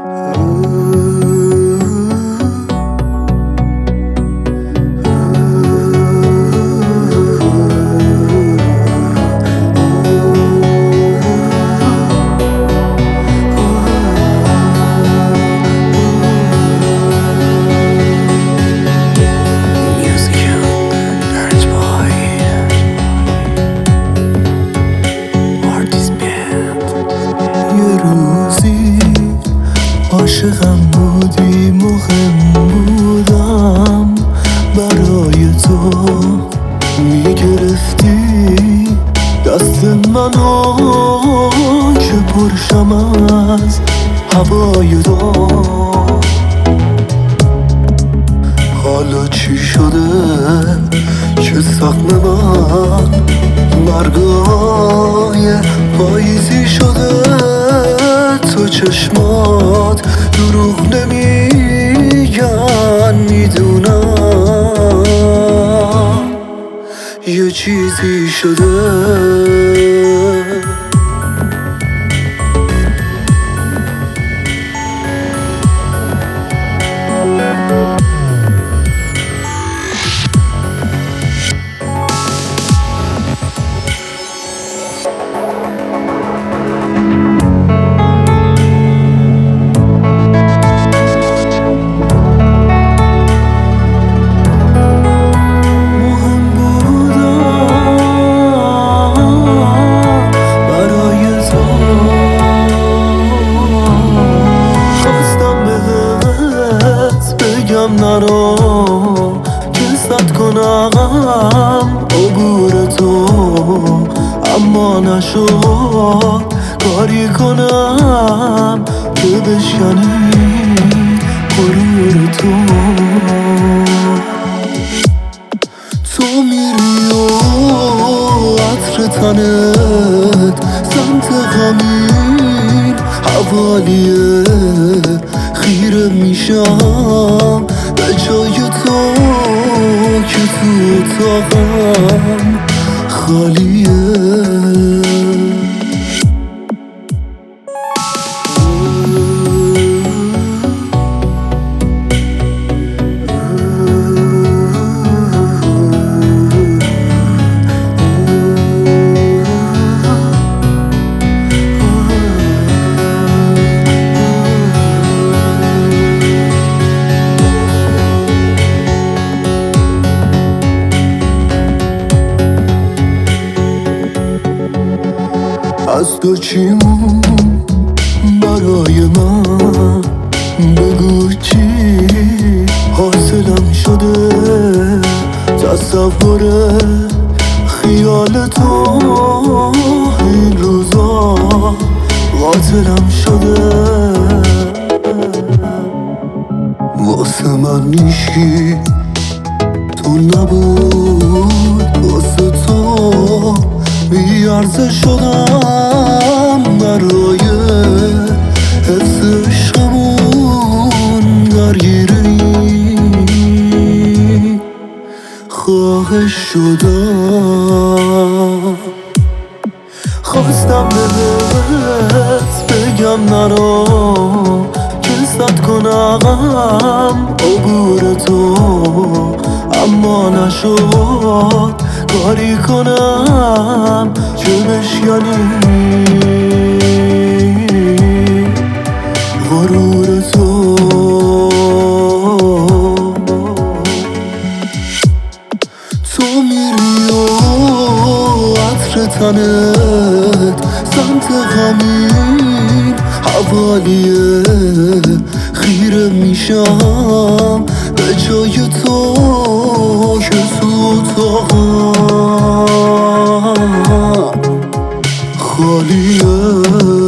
عاشقم بودی، مهم بودم برای تو، میگرفتی دست منو که پرشم از هوای تو. حالا چی شده که سقم من برگای پاییزی شده؟ تو چشمات دروغ نمیگن، میدونم یه چیزی شده. نرو که صد کنم عبور تو، اما نشد کاری کنم که بشکنی غرور تو. تو میری و عطر تنت سمت غمین حوالیه، خیره میشم به جای تو که تو اتاقم خالیه. از تو چی مون برای من؟ بگو چی حاصلم شده؟ تصور خیال تو این روزا قاتلم شده. واسه من نیشی تو نبود، واسه تو بیارزه شدم برای حفظ عشقمون درگیری خواهش شدم. خواستم بهت بگم نرو که صد کنم عبور تو، اما نشد کاری کنم که بشکنی غرور تو. تو میری و عطر تنت سمت غمین حوالیه، خیره میشم به جای تو که تو اتاقم خالیه.